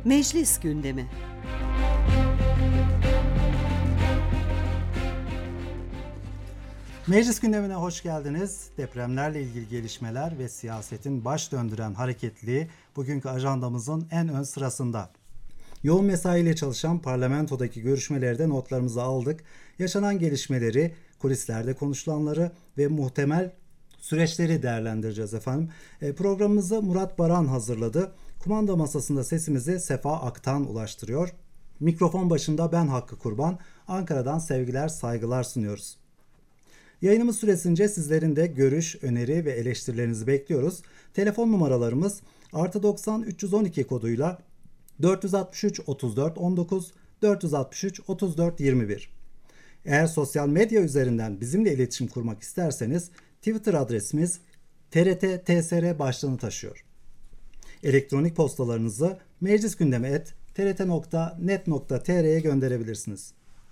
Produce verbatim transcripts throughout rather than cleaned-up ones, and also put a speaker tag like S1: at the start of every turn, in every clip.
S1: Meclis gündemi.
S2: Meclis gündemine hoş geldiniz. Depremlerle ilgili gelişmeler ve siyasetin baş döndüren hareketliliği bugünkü ajandamızın en ön sırasında. Yoğun mesaiyle çalışan parlamentodaki görüşmelerde notlarımızı aldık. Yaşanan gelişmeleri, kulislerde konuşulanları ve muhtemel süreçleri değerlendireceğiz efendim. E, programımızı Murat Baran hazırladı. Kumanda masasında sesimizi Sefa Aktan ulaştırıyor. Mikrofon başında ben Hakkı Kurban. Ankara'dan sevgiler, saygılar sunuyoruz. Yayınımız süresince sizlerin de görüş, öneri ve eleştirilerinizi bekliyoruz. Telefon numaralarımız artı doksan üç yüz on iki koduyla dört altı üç otuz dört on dokuz, dört altı üç otuz dört yirmi bir. Eğer sosyal medya üzerinden bizimle iletişim kurmak isterseniz Twitter adresimiz T R T T S R başlığını taşıyor. Elektronik postalarınızı meclisgündemi et t r t nokta net nokta t r'ye gönderebilirsiniz.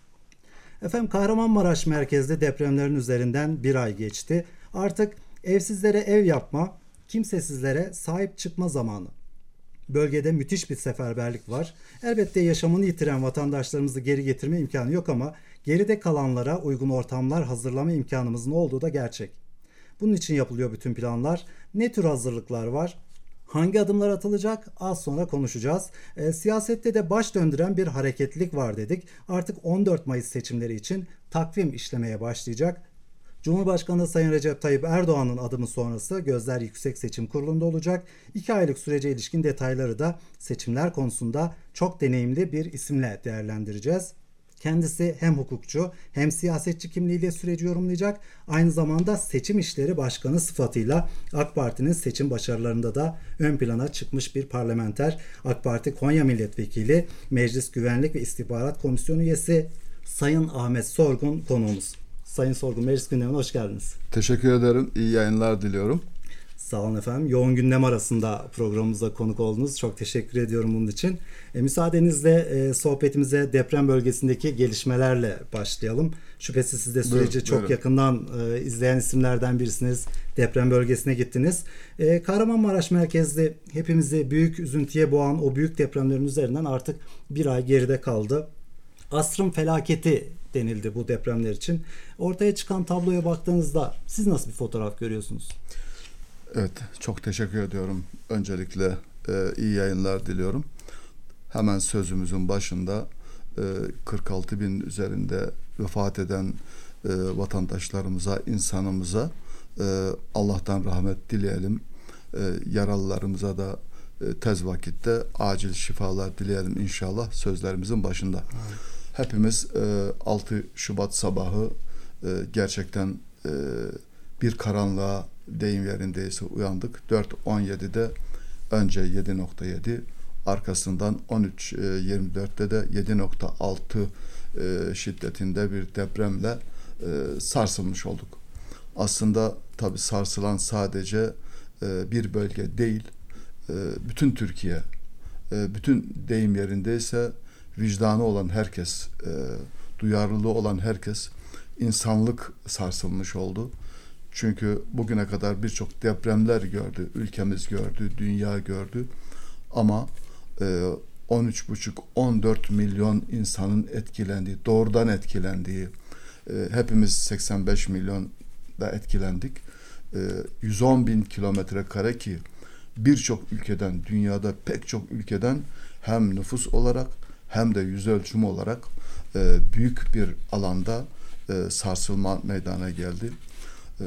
S2: Efendim, Kahramanmaraş merkezli depremlerin üzerinden bir ay geçti. Artık evsizlere ev yapma, kimsesizlere sahip çıkma zamanı. Bölgede müthiş bir seferberlik var. Elbette yaşamını yitiren vatandaşlarımızı geri getirme imkanı yok ama geride kalanlara uygun ortamlar hazırlama imkanımızın olduğu da gerçek. Bunun için yapılıyor bütün planlar. Ne tür hazırlıklar var? Hangi adımlar atılacak? Az sonra konuşacağız. E, siyasette de baş döndüren bir hareketlilik var dedik. Artık on dört Mayıs seçimleri için takvim işlemeye başlayacak. Cumhurbaşkanı Sayın Recep Tayyip Erdoğan'ın adımı sonrası gözler Yüksek Seçim Kurulu'nda olacak. İki aylık sürece ilişkin detayları da seçimler konusunda çok deneyimli bir isimle değerlendireceğiz. Kendisi hem hukukçu hem siyasetçi kimliğiyle süreci yorumlayacak. Aynı zamanda seçim işleri başkanı sıfatıyla AK Parti'nin seçim başarılarında da ön plana çıkmış bir parlamenter. AK Parti Konya Milletvekili, Meclis Güvenlik ve İstihbarat Komisyonu üyesi Sayın Ahmet Sorgun konuğumuz. Sayın Sorgun, meclis gündemine hoş geldiniz.
S3: Teşekkür ederim. İyi yayınlar diliyorum.
S2: Sağ olun efendim. Yoğun gündem arasında programımıza konuk oldunuz. Çok teşekkür ediyorum bunun için. E, müsaadenizle e, sohbetimize deprem bölgesindeki gelişmelerle başlayalım. Şüphesiz siz de süreci
S3: buyurun,
S2: çok
S3: buyurun.
S2: yakından e, izleyen isimlerden birisiniz. Deprem bölgesine gittiniz. E, Kahramanmaraş merkezli hepimizi büyük üzüntüye boğan o büyük depremlerin üzerinden artık bir ay geride kaldı. Asrın felaketi denildi bu depremler için. Ortaya çıkan tabloya baktığınızda siz nasıl bir fotoğraf görüyorsunuz?
S3: Evet, çok teşekkür ediyorum. Öncelikle e, iyi yayınlar diliyorum. Hemen sözümüzün başında e, kırk altı bin üzerinde vefat eden e, vatandaşlarımıza, insanımıza e, Allah'tan rahmet dileyelim. E, yaralılarımıza da e, tez vakitte acil şifalar dileyelim inşallah sözlerimizin başında. Evet. Hepimiz e, altı Şubat sabahı e, gerçekten e, bir karanlığa, deyim yerindeyse uyandık. dört on yedide önce yedi nokta yedi, arkasından on üç yirmi dörtte de yedi nokta altı e, şiddetinde bir depremle e, sarsılmış olduk. Aslında tabii sarsılan sadece e, bir bölge değil, e, bütün Türkiye, e, bütün deyim yerindeyse vicdanı olan herkes, e, duyarlılığı olan herkes, insanlık sarsılmış oldu. Çünkü bugüne kadar birçok depremler gördü, ülkemiz gördü, dünya gördü. Ama e, on üç buçuk on dört milyon insanın etkilendiği, doğrudan etkilendiği, e, hepimiz seksen beş milyon da etkilendik. E, yüz on bin kilometre kare ki birçok ülkeden, dünyada pek çok ülkeden hem nüfus olarak hem de yüz ölçümü olarak e, büyük bir alanda e, sarsılma meydana geldi. Ee,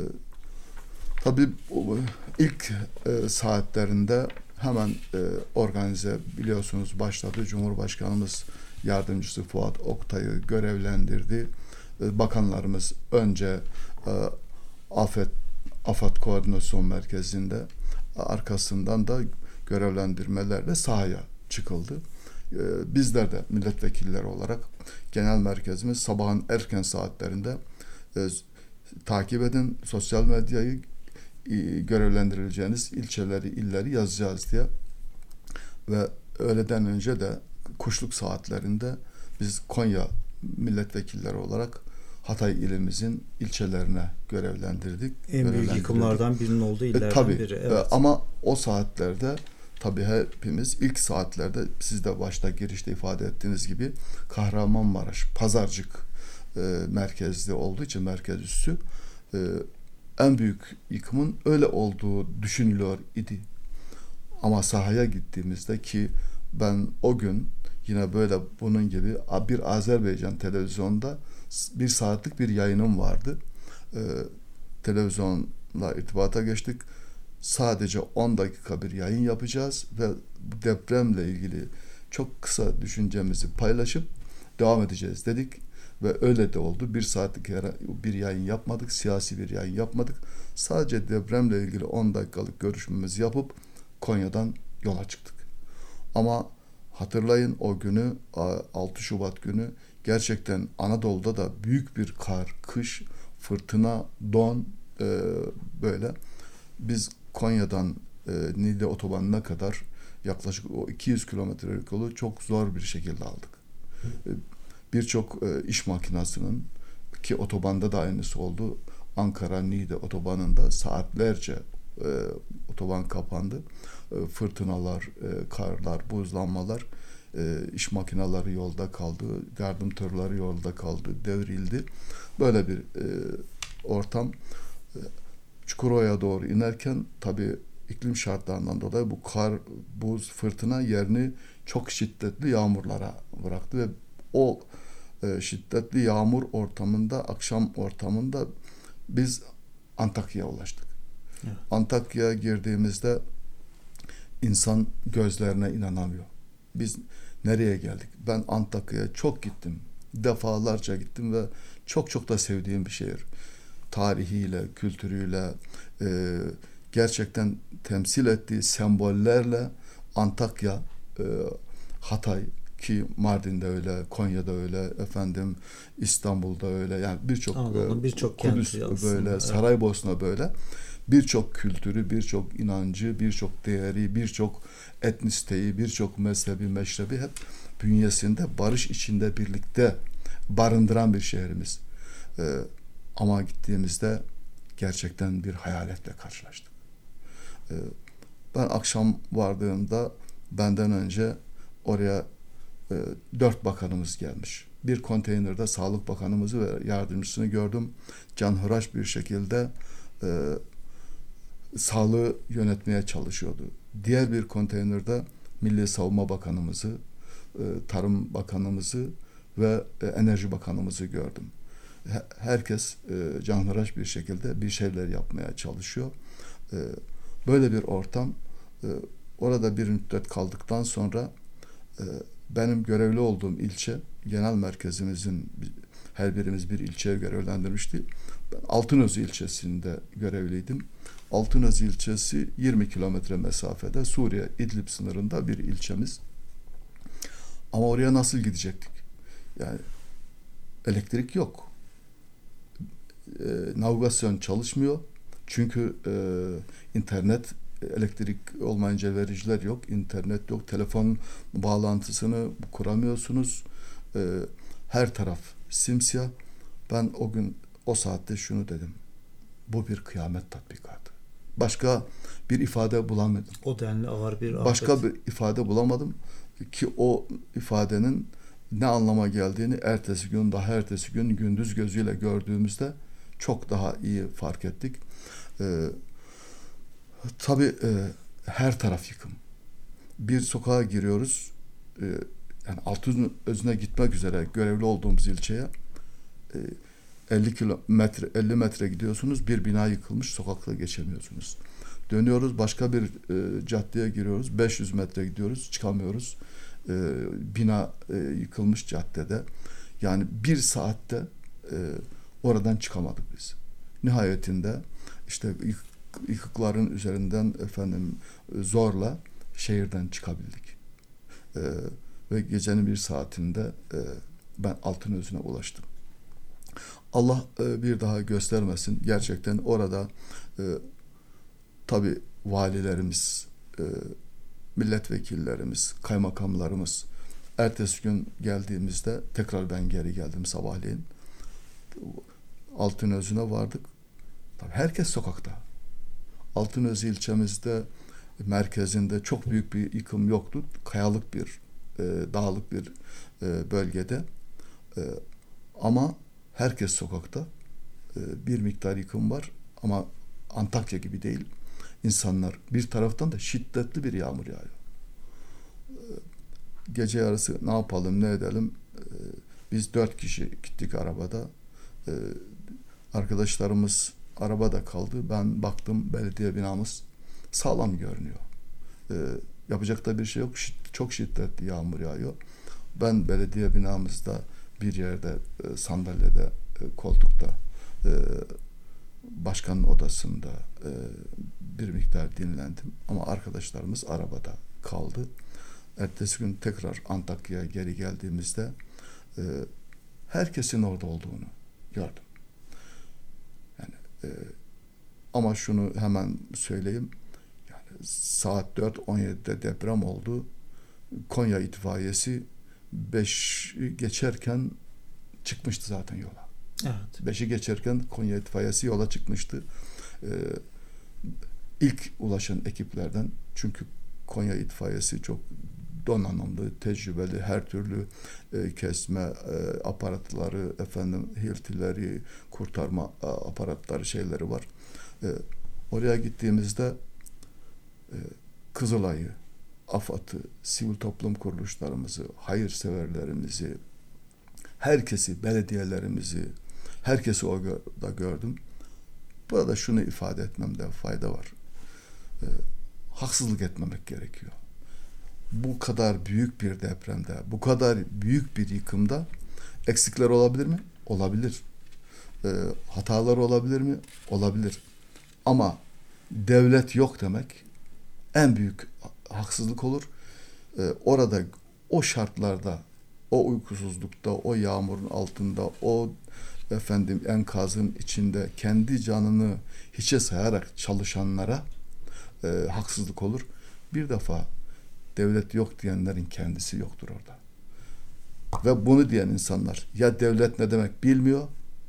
S3: tabii ilk e, saatlerinde hemen e, organize biliyorsunuz başladı. Cumhurbaşkanımız yardımcısı Fuat Oktay'ı görevlendirdi. E, bakanlarımız önce e, Afet Afet Koordinasyon Merkezi'nde, arkasından da görevlendirmelerle sahaya çıkıldı. E, bizler de milletvekilleri olarak genel merkezimiz sabahın erken saatlerinde e, takip edin sosyal medyayı, görevlendirileceğiniz ilçeleri, illeri yazacağız diye ve öğleden önce de kuşluk saatlerinde biz Konya milletvekilleri olarak Hatay ilimizin ilçelerine görevlendirdik.
S2: En büyük yıkımlardan birinin olduğu illerden
S3: e, tabii,
S2: biri. Evet.
S3: E, ama o saatlerde tabii hepimiz ilk saatlerde, siz de başta girişte ifade ettiğiniz gibi, Kahramanmaraş, Pazarcık e, merkezli olduğu için, merkez üssü, e, en büyük yıkımın öyle olduğu düşünülüyor idi. Ama sahaya gittiğimizde, ki ben o gün yine böyle bunun gibi bir Azerbaycan televizyonda bir saatlik bir yayınım vardı. Ee, televizyonla irtibata geçtik. Sadece on dakika bir yayın yapacağız ve depremle ilgili çok kısa düşüncemizi paylaşıp devam edeceğiz dedik. Ve öyle de oldu. Bir saatlik bir yayın yapmadık. Siyasi bir yayın yapmadık. Sadece depremle ilgili on dakikalık görüşmemizi yapıp Konya'dan yola çıktık. Ama hatırlayın, o günü, altı Şubat günü, gerçekten Anadolu'da da büyük bir kar, kış, fırtına, don, e, böyle. Biz Konya'dan e, Niğde otobanına kadar yaklaşık o iki yüz kilometrelik yolu çok zor bir şekilde aldık. E, Birçok e, iş makinasının, ki otobanda da aynısı oldu, Ankara-Niğde otobanında saatlerce e, otoban kapandı. E, fırtınalar, e, karlar, buzlanmalar, e, iş makineleri yolda kaldı, yardım tırları yolda kaldı, devrildi. Böyle bir e, ortam. E, Çukurova'ya doğru inerken tabii iklim şartlarından dolayı bu kar, buz, fırtına yerini çok şiddetli yağmurlara bıraktı ve o e, şiddetli yağmur ortamında, akşam ortamında biz Antakya'ya ulaştık. Evet. Antakya'ya girdiğimizde insan gözlerine inanamıyor. Biz nereye geldik? Ben Antakya'ya çok gittim. Defalarca gittim ve çok çok da sevdiğim bir şehir. Tarihiyle, kültürüyle, e, gerçekten temsil ettiği sembollerle Antakya, e, Hatay, ki Mardin'de öyle, Konya'da öyle, efendim İstanbul'da öyle, yani birçok
S2: Anladım, birçok
S3: Kudüs böyle, evet. Saraybosna böyle, birçok kültürü, birçok inancı, birçok değeri, birçok etnisiteyi, birçok mezhebi, meşrebi hep bünyesinde barış içinde birlikte barındıran bir şehrimiz. Ee, ama gittiğimizde gerçekten bir hayaletle karşılaştık. Ee, ben akşam vardığımda benden önce oraya e, dört bakanımız gelmiş. Bir konteynerde Sağlık Bakanımızı ve yardımcısını gördüm. Canhıraş bir şekilde e, sağlığı yönetmeye çalışıyordu. Diğer bir konteynerde Milli Savunma Bakanımızı, e, Tarım Bakanımızı ve e, Enerji Bakanımızı gördüm. Herkes e, canhıraş bir şekilde bir şeyler yapmaya çalışıyor. E, böyle bir ortam. E, orada bir müddet kaldıktan sonra e, benim görevli olduğum ilçe, genel merkezimizin, her birimiz bir ilçeye görevlendirmişti. Ben Altınözü ilçesinde görevliydim. Altınözü ilçesi yirmi kilometre mesafede, Suriye İdlib sınırında bir ilçemiz. Ama oraya nasıl gidecektik? Yani elektrik yok. E, navigasyon çalışmıyor. Çünkü e, internet, elektrik olmayınca vericiler yok, internet yok, telefon bağlantısını kuramıyorsunuz. E, her taraf simsiyah. Ben o gün, o saatte şunu dedim: bu bir kıyamet tatbikatı. Başka bir ifade bulamadım.
S2: O denli ağır bir afet.
S3: Başka bir ifade bulamadım ki o ifadenin ne anlama geldiğini ertesi gün, daha ertesi gün gündüz gözüyle gördüğümüzde çok daha iyi fark ettik. Ee, tabii e, her taraf yıkım. Bir sokağa giriyoruz. E, yani Altınözü'ne gitmek üzere görevli olduğumuz ilçeye e, elli kilometre, elli metre gidiyorsunuz. Bir bina yıkılmış, sokakla geçemiyorsunuz. Dönüyoruz, başka bir e, caddeye giriyoruz. beş yüz metre gidiyoruz, çıkamıyoruz. E, bina e, yıkılmış caddede. Yani bir saatte e, oradan çıkamadık biz. Nihayetinde işte yık, yıkıkların üzerinden efendim zorla şehirden çıkabildik. E, ve gecenin bir saatinde e, ben Altınözü'ne ulaştım. Allah e, bir daha göstermesin. Gerçekten orada e, tabii valilerimiz, e, milletvekillerimiz, kaymakamlarımız, ertesi gün geldiğimizde tekrar ben geri geldim sabahleyin. Altınözü'ne vardık. Tabii herkes sokakta. Altınözü ilçemizde merkezinde çok büyük bir yıkım yoktu. Kayalık bir, e, dağlık bir e, bölgede. E, ama herkes sokakta. E, bir miktar yıkım var ama Antakya gibi değil. İnsanlar, bir taraftan da şiddetli bir yağmur yağıyor. E, gece yarısı ne yapalım, ne edelim? E, biz dört kişi gittik arabada. E, arkadaşlarımız arabada kaldı. Ben baktım, belediye binamız sağlam görünüyor. E, yapacak da bir şey yok. Şidd- çok şiddetli yağmur yağıyor. Ben belediye binamızda bir yerde e, sandalyede, e, koltukta, e, başkanın odasında e, bir miktar dinlendim. Ama arkadaşlarımız arabada kaldı. Ertesi gün tekrar Antakya'ya geri geldiğimizde e, herkesin orada olduğunu gördüm. Yani e, ama şunu hemen söyleyeyim. Yani saat dört on yedide deprem oldu. Konya itfaiyesi beş geçerken çıkmıştı zaten yola.
S2: Evet.
S3: beşi geçerken Konya itfaiyesi yola çıkmıştı. Ee, ilk ulaşan ekiplerden, çünkü Konya itfaiyesi çok donanımlı, tecrübeli, her türlü e, kesme e, aparatları, efendim hiltileri, kurtarma e, aparatları, şeyleri var. E, oraya gittiğimizde e, Kızılay'ı, AFAD'ı, sivil toplum kuruluşlarımızı, hayırseverlerimizi, herkesi, belediyelerimizi, herkesi orada gördüm. Burada şunu ifade etmemde fayda var. E, haksızlık etmemek gerekiyor. Bu kadar büyük bir depremde, bu kadar büyük bir yıkımda eksikler olabilir mi? Olabilir. E, hatalar olabilir mi? Olabilir. Ama devlet yok demek en büyük haksızlık olur. E, orada, o şartlarda, o uykusuzlukta, o yağmurun altında, o efendim enkazın içinde kendi canını hiçe sayarak çalışanlara e, haksızlık olur. Bir defa devlet yok diyenlerin kendisi yoktur orada. Ve bunu diyen insanlar ya devlet ne demek bilmiyor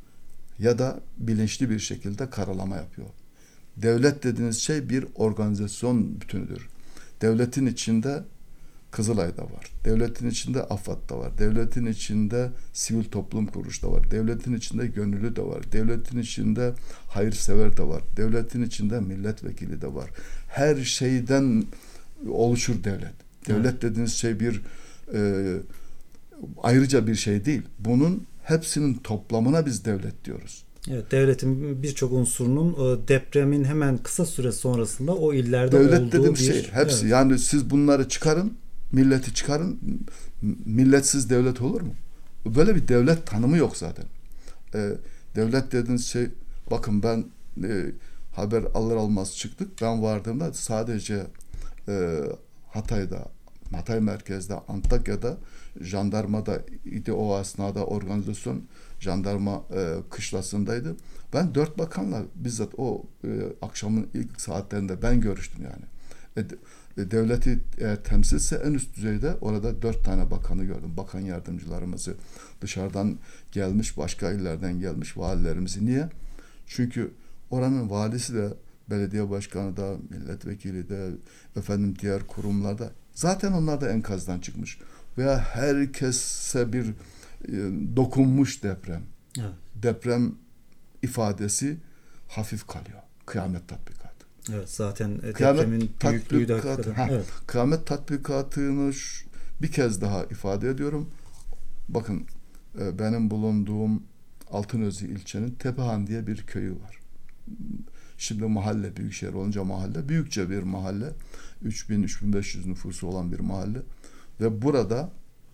S3: ya da bilinçli bir şekilde karalama yapıyor. Devlet dediğiniz şey bir organizasyon bütünüdür. Devletin içinde Kızılay'da var. Devletin içinde AFAD'da var. Devletin içinde sivil toplum kuruluşu da var. Devletin içinde gönüllü de var. Devletin içinde hayırsever de var. Devletin içinde milletvekili de var. Her şeyden oluşur devlet. Devlet evet. dediğiniz şey bir e, ayrıca bir şey değil. Bunun hepsinin toplamına biz devlet diyoruz.
S2: Evet, devletin birçok unsurunun depremin hemen kısa süre sonrasında o illerde
S3: devlet
S2: olduğu
S3: dediğim
S2: bir...
S3: şey hepsi. Evet. Yani siz bunları çıkarın, milleti çıkarın, milletsiz devlet olur mu? Böyle bir devlet tanımı yok zaten. Ee, devlet dediğiniz şey, bakın ben e, haber alır almaz çıktık. Ben vardığımda sadece e, Hatay'da, Hatay merkezde, Antakya'da, jandarmada idi o esnada organizasyon, jandarma e, kışlasındaydı. Ben dört bakanla bizzat o e, akşamın ilk saatlerinde ben görüştüm yani. E, e, devleti eğer temsilse en üst düzeyde orada dört tane bakanı gördüm. Bakan yardımcılarımızı, dışarıdan gelmiş, başka illerden gelmiş valilerimizi. Niye? Çünkü oranın valisi de, belediye başkanı da, milletvekili de, efendim diğer kurumlarda zaten onlar da enkazdan çıkmış. Veya herkese bir e, dokunmuş deprem. Evet. Deprem ifadesi hafif kalıyor. Kıyamet tatbikatı.
S2: Evet, zaten depremin büyüklüğü de hakikaten. Evet.
S3: Kıyamet tatbikatını bir kez daha ifade ediyorum. Bakın e, benim bulunduğum Altınözü ilçenin Tepehan diye bir köyü var. Şimdi mahalle, büyükşehir olunca mahalle, büyükçe bir mahalle. üç bin üç bin beş yüz nüfusu olan bir mahalle. Ve burada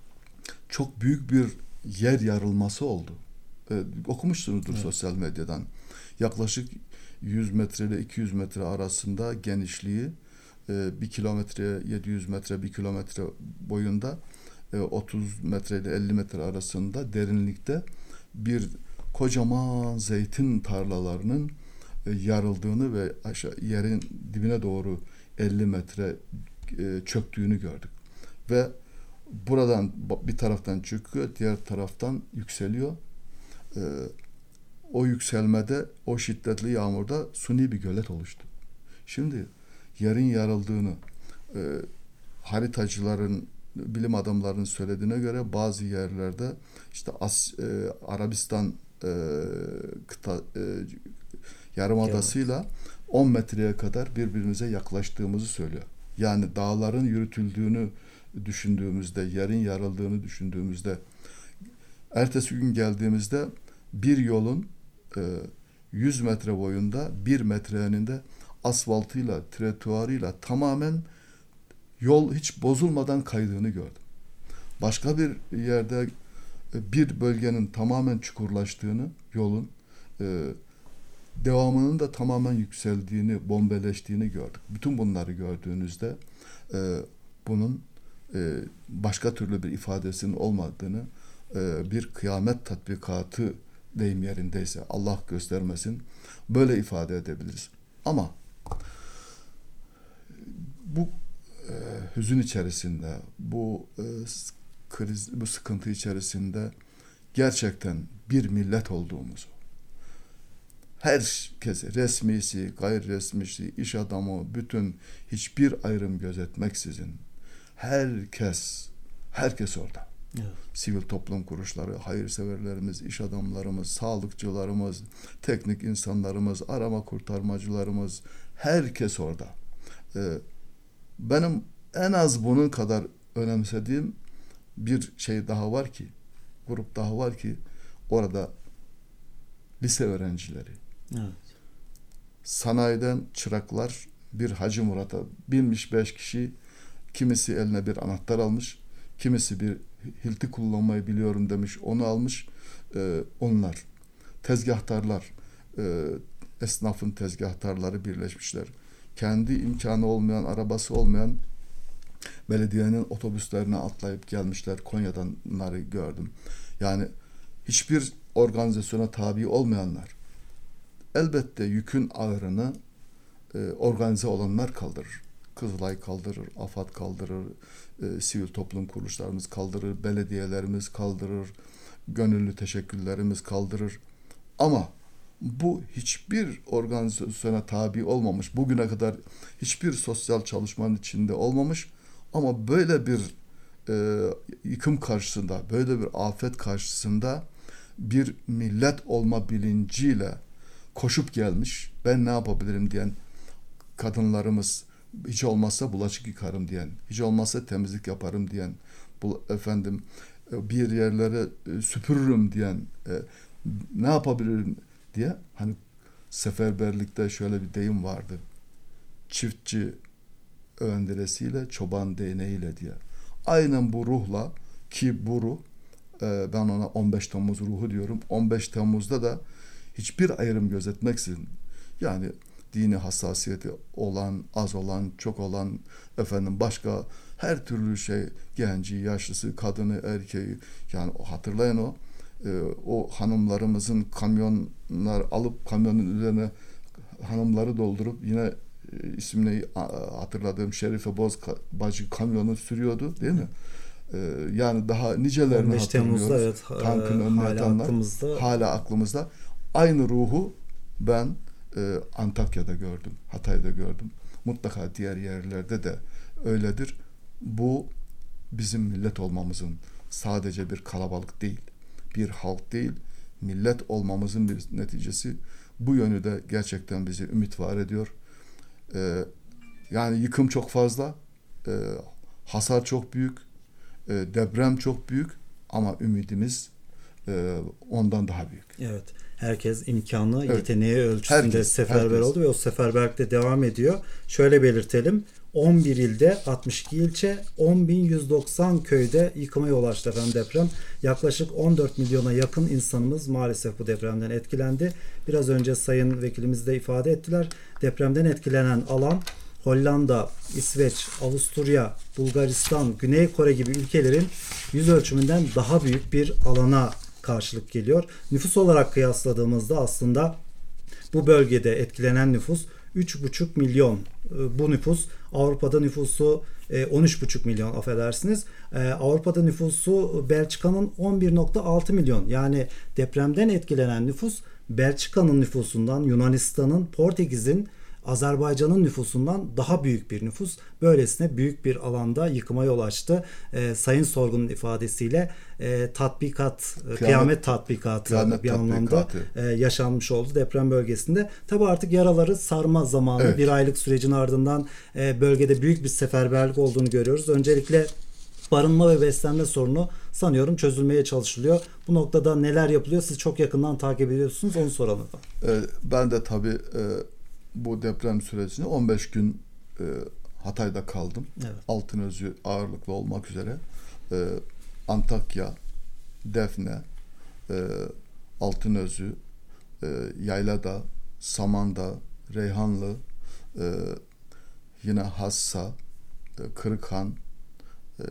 S3: çok büyük bir yer yarılması oldu. Ee, okumuşsunuzdur evet. sosyal medyadan. Yaklaşık yüz metre ile iki yüz metre arasında genişliği, e, bir kilometre, yedi yüz metre, bir kilometre boyunda, e, otuz metre ile elli metre arasında derinlikte bir kocaman zeytin tarlalarının e, yarıldığını ve aşağı yerin dibine doğru elli metre e, çöktüğünü gördük. Ve buradan bir taraftan çıkıyor, diğer taraftan yükseliyor. Ee, o yükselmede, o şiddetli yağmurda suni bir gölet oluştu. Şimdi yerin yarıldığını, e, haritacıların, bilim adamlarının söylediğine göre bazı yerlerde işte As, e, Arabistan e, kıta, e, yarımadasıyla on metreye kadar birbirimize yaklaştığımızı söylüyor. Yani dağların yürütüldüğünü düşündüğümüzde, yerin yarıldığını düşündüğümüzde, ertesi gün geldiğimizde bir yolun e, yüz metre boyunda bir metre eninde asfaltıyla, trotuarıyla tamamen yol hiç bozulmadan kaydığını gördüm. Başka bir yerde bir bölgenin tamamen çukurlaştığını, yolun e, devamının da tamamen yükseldiğini, bombeleştiğini gördük. Bütün bunları gördüğünüzde e, bunun e, başka türlü bir ifadesinin olmadığını, e, bir kıyamet tatbikatı deyim yerindeyse, Allah göstermesin, böyle ifade edebiliriz. Ama bu e, hüzün içerisinde, bu e, kriz, bu sıkıntı içerisinde gerçekten bir millet olduğumuzu, herkesi, resmisi, gayri resmisi, iş adamı, bütün hiçbir ayrım gözetmeksizin herkes, herkes orada. Evet. Sivil toplum kuruluşları, hayırseverlerimiz, iş adamlarımız, sağlıkçılarımız, teknik insanlarımız, arama kurtarmacılarımız, herkes orada. Ee, benim en az bunun kadar önemsediğim bir şey daha var ki, grup daha var ki, orada lise öğrencileri, evet, sanayiden çıraklar, bir Hacı Murat'a binmiş beş kişi, kimisi eline bir anahtar almış, kimisi bir hilti kullanmayı biliyorum demiş, onu almış. Ee, onlar tezgahtarlar, e, esnafın tezgahtarları birleşmişler. Kendi imkanı olmayan, arabası olmayan belediyenin otobüslerine atlayıp gelmişler. Konya'dan bunları gördüm. Yani hiçbir organizasyona tabi olmayanlar. Elbette yükün ağırını e, organize olanlar kaldırır. Kızılay kaldırır, AFAD kaldırır, e, sivil toplum kuruluşlarımız kaldırır, belediyelerimiz kaldırır, gönüllü teşekküllerimiz kaldırır. Ama bu hiçbir organizasyona tabi olmamış, bugüne kadar hiçbir sosyal çalışmanın içinde olmamış ama böyle bir e, yıkım karşısında, böyle bir afet karşısında bir millet olma bilinciyle koşup gelmiş, ben ne yapabilirim diyen kadınlarımız, hiç olmazsa bulaşık yıkarım diyen, hiç olmazsa temizlik yaparım diyen, bu efendim bir yerlere süpürürüm diyen, e, ne yapabilirim diye, hani seferberlikte şöyle bir deyim vardı. Çiftçi önderesiyle, çoban değneğiyle diye. Aynen bu ruhla, ki bu ruh, e, ben ona on beş Temmuz ruhu diyorum. on beş Temmuz'da da hiçbir ayrım gözetmeksizin, yani dini hassasiyeti olan, az olan, çok olan, efendim başka her türlü şey, genci, yaşlısı, kadını, erkeği, yani hatırlayın o e, o hanımlarımızın kamyonlar alıp kamyonun üzerine hanımları doldurup yine e, ismini hatırladığım Şerife Boz bacı kamyonu sürüyordu değil mi? E, yani daha nicelerini hatırlıyoruz. Evet, tankın önüne hala atanlar aklımızda. Hala aklımızda. Aynı ruhu ben e, Antakya'da gördüm, Hatay'da gördüm. Mutlaka diğer yerlerde de öyledir. Bu bizim millet olmamızın sadece bir kalabalık değil, bir halk değil, millet olmamızın bir neticesi. Bu yönü de gerçekten bizi ümit var ediyor. Ee, yani yıkım çok fazla, e, hasar çok büyük, e, deprem çok büyük ama ümidimiz e, ondan daha büyük.
S2: Evet. Herkes imkanı, evet, yeteneği ölçüsünde
S3: herkes,
S2: seferber
S3: herkes.
S2: oldu ve o seferberlikte devam ediyor. Şöyle belirtelim. on bir ilde, altmış iki ilçe, on bin yüz doksan köyde yıkıma yol açtı efendim deprem. Yaklaşık on dört milyona yakın insanımız maalesef bu depremden etkilendi. Biraz önce sayın vekilimiz de ifade ettiler. Depremden etkilenen alan Hollanda, İsveç, Avusturya, Bulgaristan, Güney Kore gibi ülkelerin yüz ölçümünden daha büyük bir alana karşılık geliyor. Nüfus olarak kıyasladığımızda aslında bu bölgede etkilenen nüfus üç buçuk milyon. Bu nüfus Avrupa'da nüfusu on üç buçuk milyon, affedersiniz. Avrupa'da nüfusu Belçika'nın on bir nokta altı milyon. Yani depremden etkilenen nüfus Belçika'nın nüfusundan, Yunanistan'ın, Portekiz'in, Azerbaycan'ın nüfusundan daha büyük bir nüfus. Böylesine büyük bir alanda yıkıma yol açtı. E, Sayın Sorgun'un ifadesiyle e, tatbikat, kıyamet, kıyamet tatbikatı
S3: kıyamet
S2: bir
S3: tatbikatı.
S2: anlamda e, yaşanmış oldu deprem bölgesinde. Tabi artık yaraları sarma zamanı. Evet. Bir aylık sürecin ardından e, bölgede büyük bir seferberlik olduğunu görüyoruz. Öncelikle barınma ve beslenme sorunu sanıyorum çözülmeye çalışılıyor. Bu noktada neler yapılıyor? Siz çok yakından takip ediyorsunuz. Onu soralım.
S3: Ee, ben de tabii e, bu deprem sürecinde on beş gün e, Hatay'da kaldım. Evet. Altınözü ağırlıklı olmak üzere e, Antakya, Defne, e, Altınözü, e, Yaylada, Samandağ, Reyhanlı, e, yine Hassa, e, Kırıkhan, e,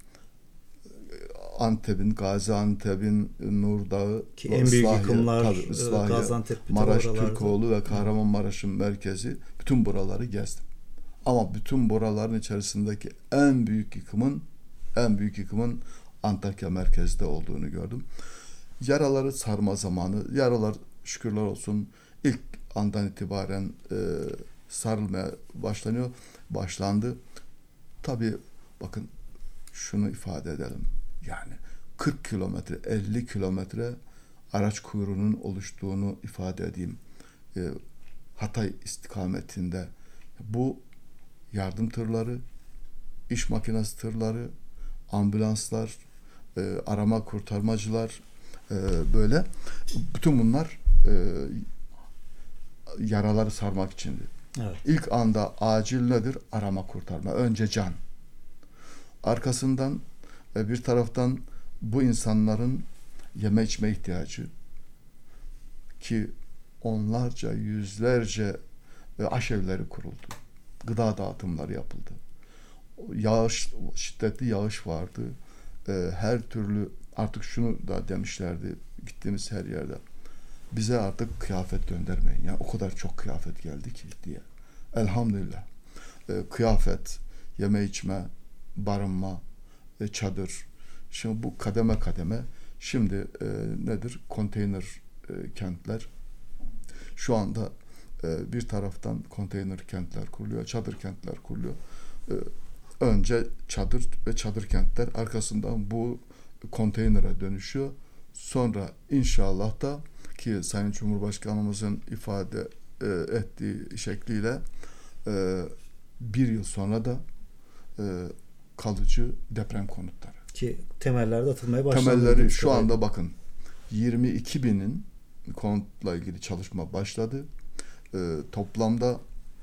S3: Antep'in, Gaziantep'in Nurdağı,
S2: ki en büyük yıkımlar
S3: tabii, Islahiye,
S2: Gaziantep,
S3: Maraş, Türkoğlu ve Kahramanmaraş'ın merkezi, bütün buraları gezdim. Ama bütün buraların içerisindeki en büyük yıkımın en büyük yıkımın Antakya merkezde olduğunu gördüm. Yaraları sarma zamanı. Yaralar şükürler olsun ilk andan itibaren e, sarılmaya başlanıyor. Başlandı. Tabii bakın şunu ifade edelim. Yani kırk kilometre, elli kilometre araç kuyruğunun oluştuğunu ifade edeyim. E, Hatay istikametinde bu yardım tırları, iş makinesi tırları, ambulanslar, e, arama kurtarmacılar, e, böyle bütün bunlar e, yaraları sarmak içindi. Evet. İlk anda acil nedir? Arama kurtarma. Önce can. Arkasından e, bir taraftan bu insanların yeme içme ihtiyacı, ki onlarca, yüzlerce e, aşevleri kuruldu. Gıda dağıtımları yapıldı. Yağış, şiddetli yağış vardı. E, her türlü, artık şunu da demişlerdi gittiğimiz her yerde. Bize artık kıyafet göndermeyin. Yani o kadar çok kıyafet geldi ki diye. Elhamdülillah. E, kıyafet, yeme içme, barınma, e, çadır. Şimdi bu kademe kademe. Şimdi e, nedir? Konteyner e, kentler. Şu anda e, bir taraftan konteyner kentler kuruluyor, çadır kentler kuruluyor. E, önce çadır ve çadır kentler, arkasından bu konteynere dönüşüyor. Sonra inşallah da, ki Sayın Cumhurbaşkanımızın ifade e, ettiği şekliyle e, bir yıl sonra da e, kalıcı deprem konutları.
S2: Ki temeller de atılmaya başlandı.
S3: Temelleri şu anda bakın yirmi iki binin konutla ilgili çalışma başladı. E, toplamda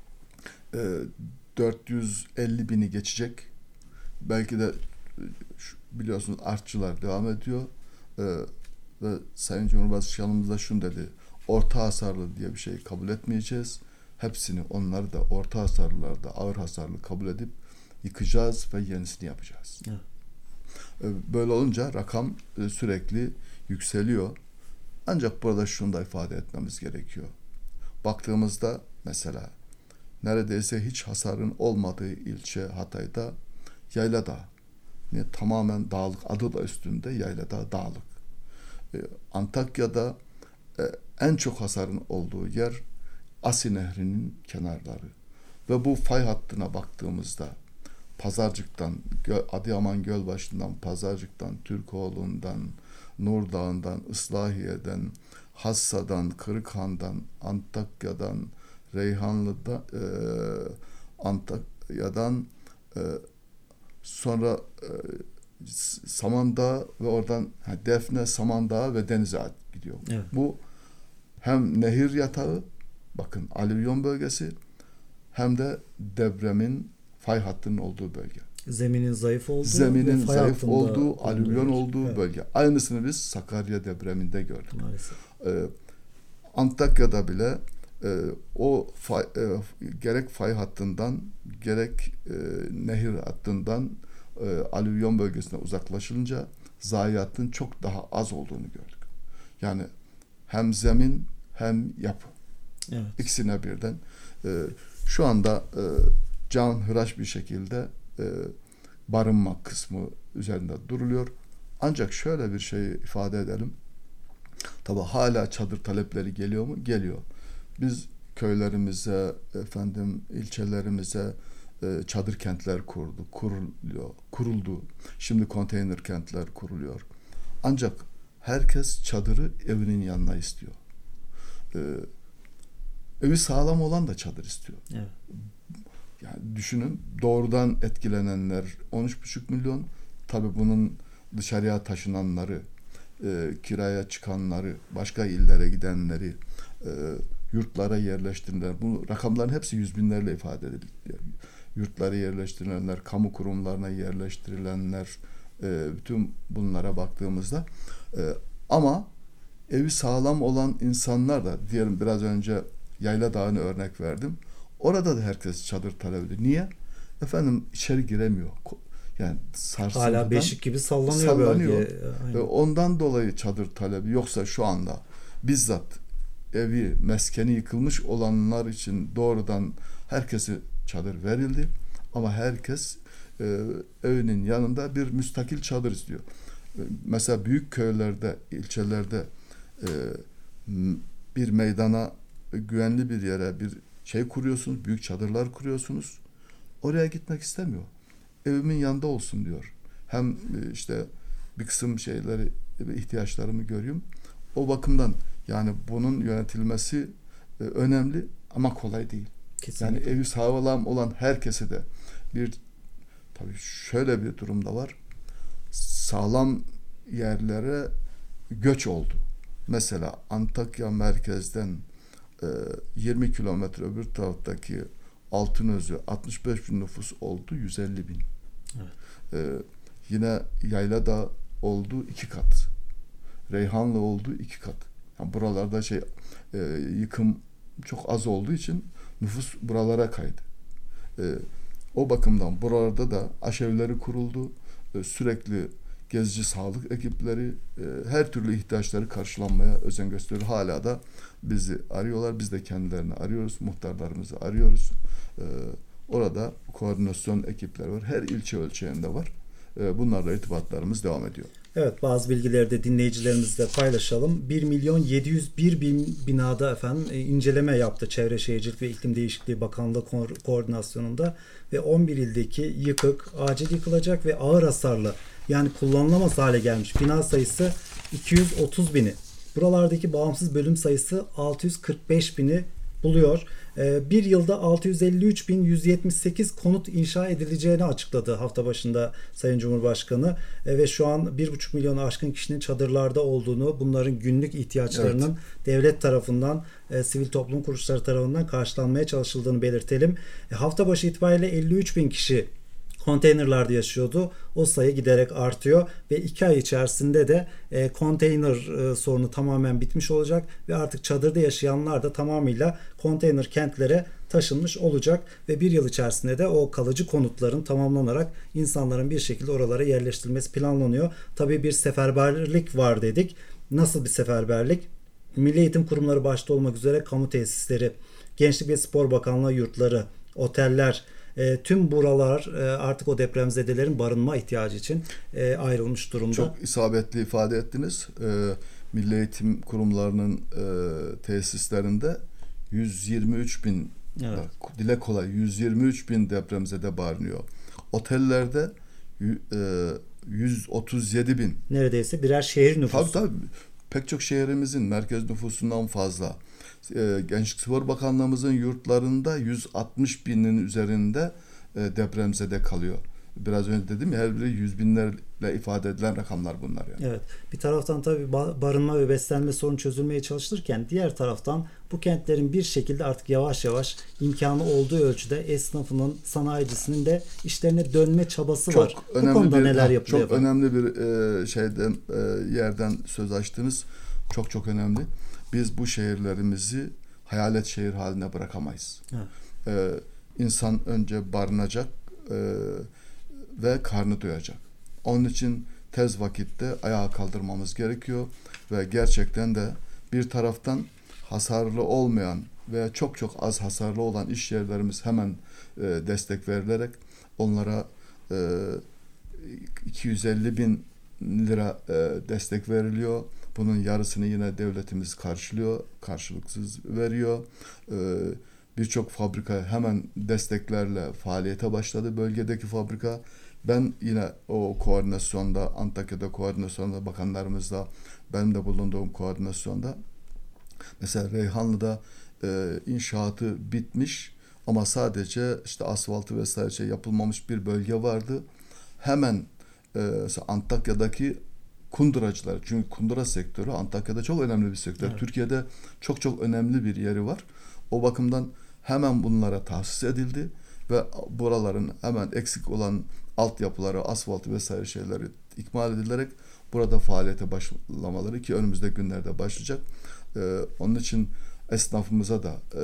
S3: e, dört yüz elli bini geçecek. Belki de biliyorsunuz artçılar devam ediyor. E, ve Sayın Cumhurbaşkanımız da şunu dedi: orta hasarlı diye bir şey kabul etmeyeceğiz. Hepsini, onları da orta hasarlıları da ağır hasarlı kabul edip yıkacağız ve yenisini yapacağız. Evet. Böyle olunca rakam sürekli yükseliyor. Ancak burada şunu da ifade etmemiz gerekiyor. Baktığımızda mesela neredeyse hiç hasarın olmadığı ilçe Hatay'da Yayladağ. Yani tamamen dağlık, adı da üstünde Yayladağ dağlık. Ee, Antakya'da e, en çok hasarın olduğu yer Asi Nehri'nin kenarları. Ve bu fay hattına baktığımızda Pazarcık'tan, Adıyaman Gölbaşı'ndan, Pazarcık'tan, Türkoğlu'ndan, Nurdağ'ından, Islahiye'den, Hassa'dan, Kırıkhan'dan, Antakya'dan, Reyhanlı'da, e, Antakya'dan e, sonra e, Samandağ ve oradan ha, Defne, Samandağ ve Deniz'e gidiyor. Evet. Bu hem nehir yatağı, bakın alüvyon bölgesi, hem de depremin fay hattının olduğu bölge.
S2: Zeminin zayıf olduğu,
S3: zeminin zayıf olduğu, alüvyon olduğu
S2: evet.
S3: bölge. Aynısını biz Sakarya depreminde gördük.
S2: Maalesef.
S3: Ee, Antakya'da bile e, o fay, e, gerek fay hattından gerek e, nehir hattından e, alüvyon bölgesine uzaklaşılınca zayiatın çok daha az olduğunu gördük. Yani hem zemin hem yapı. Evet. İkisine birden. E, şu anda e, canhıraş bir şekilde e, barınma kısmı üzerinde duruluyor. Ancak şöyle bir şey ifade edelim. Tabii hala çadır talepleri geliyor mu? Geliyor. Biz köylerimize, efendim ilçelerimize e, çadır kentler kurdu, kuruluyor, kuruldu. Şimdi konteyner kentler kuruluyor. Ancak herkes çadırı evinin yanına istiyor. E, evi sağlam olan da çadır istiyor.
S2: Evet.
S3: Yani düşünün, doğrudan etkilenenler on üç buçuk milyon. Tabii bunun dışarıya taşınanları, e, kiraya çıkanları, başka illere gidenleri, e, yurtlara yerleştirilenler. Bu rakamların hepsi yüz binlerle ifade ediliyor. Yurtlara yerleştirilenler, kamu kurumlarına yerleştirilenler, e, bütün bunlara baktığımızda e, ama evi sağlam olan insanlar da, diyelim biraz önce Yayla Dağı'nı örnek verdim. Orada da herkes çadır talep ediyor. Niye? Efendim içeri giremiyor. Yani sarsıntıdan
S2: Hala beşik gibi sallanıyor,
S3: sallanıyor.
S2: bölge. Aynen.
S3: Ondan dolayı çadır talebi. Yoksa şu anda bizzat evi, meskeni yıkılmış olanlar için doğrudan herkese çadır verildi. Ama herkes e, evinin yanında bir müstakil çadır istiyor. E, mesela büyük köylerde, ilçelerde e, bir meydana, güvenli bir yere bir şey kuruyorsunuz, büyük çadırlar kuruyorsunuz. Oraya gitmek istemiyor. Evimin yanında olsun diyor. Hem işte bir kısım şeyleri, ihtiyaçlarımı göreyim. O bakımdan yani bunun yönetilmesi önemli ama kolay değil.
S2: Kesinlikle.
S3: Yani evi sağlam olan herkese de bir, tabii şöyle bir durumda var. Sağlam yerlere göç oldu. Mesela Antakya merkezden yirmi kilometre öbür taraftaki Altınözü altmış beş bin nüfus oldu, yüz elli bin.
S2: Evet.
S3: Ee, yine Yaylada oldu iki kat. Reyhanlı oldu iki kat. Yani buralarda şey e, yıkım çok az olduğu için nüfus buralara kaydı. E, o bakımdan buralarda da aşevleri kuruldu. E, sürekli gezici sağlık ekipleri e, her türlü ihtiyaçları karşılanmaya özen gösteriyor. Hala da bizi arıyorlar. Biz de kendilerini arıyoruz. Muhtarlarımızı arıyoruz. E, orada koordinasyon ekipleri var. Her ilçe ölçeğinde var. E, bunlarla irtibatlarımız devam ediyor.
S2: Evet, bazı bilgileri de dinleyicilerimizle paylaşalım. bir milyon yedi yüz bir bin binada efendim e, inceleme yaptı Çevre Şehircilik ve İklim Değişikliği Bakanlığı ko- koordinasyonunda ve on bir ildeki yıkık, acil yıkılacak ve ağır hasarlı, yani kullanılamaz hale gelmiş bina sayısı iki yüz otuz bini. Buralardaki bağımsız bölüm sayısı altı yüz kırk beş bini buluyor. Bir yılda altı yüz elli üç bin yüz yetmiş sekiz konut inşa edileceğini açıkladı hafta başında Sayın Cumhurbaşkanı ve şu an bir buçuk milyonu aşkın kişinin çadırlarda olduğunu, bunların günlük ihtiyaçlarının evet. devlet tarafından, sivil toplum kuruluşları tarafından karşılanmaya çalışıldığını belirtelim. Hafta başı itibariyle elli üç bin kişi konteynerlarda yaşıyordu. O sayı giderek artıyor ve iki ay içerisinde de e, konteyner e, sorunu tamamen bitmiş olacak ve artık çadırda yaşayanlar da tamamıyla konteyner kentlere taşınmış olacak ve bir yıl içerisinde de o kalıcı konutların tamamlanarak insanların bir şekilde oralara yerleştirilmesi planlanıyor. Tabii bir seferberlik var dedik. Nasıl bir seferberlik? Milli Eğitim Kurumları başta olmak üzere kamu tesisleri, Gençlik ve Spor Bakanlığı yurtları, oteller, E, tüm buralar e, artık o depremzedelerin barınma ihtiyacı için e, ayrılmış durumda.
S3: Çok isabetli ifade ettiniz. E, Milli Eğitim Kurumlarının e, tesislerinde yüz yirmi üç bin,
S2: evet.
S3: dile kolay yüz yirmi üç bin depremzede barınıyor. Otellerde e, yüz otuz yedi bin.
S2: Neredeyse birer şehir nüfusu.
S3: Tabii tabii. Pek çok şehrimizin merkez nüfusundan fazla. Gençlik Spor Bakanlığımızın yurtlarında yüz altmış binin üzerinde depremzede kalıyor. Biraz önce dedim ya, her biri yüz binlerle ifade edilen rakamlar bunlar yani.
S2: Evet. Bir taraftan tabii barınma ve beslenme sorunu çözülmeye çalışılırken diğer taraftan bu kentlerin bir şekilde artık yavaş yavaş imkanı olduğu ölçüde esnafının, sanayicisinin de işlerine dönme çabası
S3: çok
S2: var. Bu konuda
S3: bir,
S2: neler yapılıyor?
S3: Çok efendim? önemli bir e, şeyden e, yerden söz açtınız. Çok çok önemli. Biz bu şehirlerimizi hayalet şehir haline bırakamayız. Ee, insan önce barınacak e, ve karnı doyacak. Onun için tez vakitte ayağa kaldırmamız gerekiyor ve gerçekten de bir taraftan hasarlı olmayan veya çok çok az hasarlı olan iş yerlerimiz hemen e, destek verilerek onlara e, iki yüz elli bin lira e, destek veriliyor. Bunun yarısını yine devletimiz karşılıyor, karşılıksız veriyor. E, Birçok fabrika hemen desteklerle faaliyete başladı, bölgedeki fabrika. Ben yine o koordinasyonda, Antakya'da koordinasyonda, bakanlarımızla, benim de bulunduğum koordinasyonda, mesela Reyhanlı'da e, inşaatı bitmiş ama sadece işte asfaltı vesaire şey yapılmamış bir bölge vardı. Hemen e, Antakya'daki kunduracılar, çünkü kundura sektörü Antakya'da çok önemli bir sektör. Evet. Türkiye'de çok çok önemli bir yeri var. O bakımdan hemen bunlara tahsis edildi ve buraların hemen eksik olan altyapıları, asfaltı vesaire şeyleri ikmal edilerek burada faaliyete başlamaları, ki önümüzdeki günlerde başlayacak. Ee, onun için esnafımıza da e,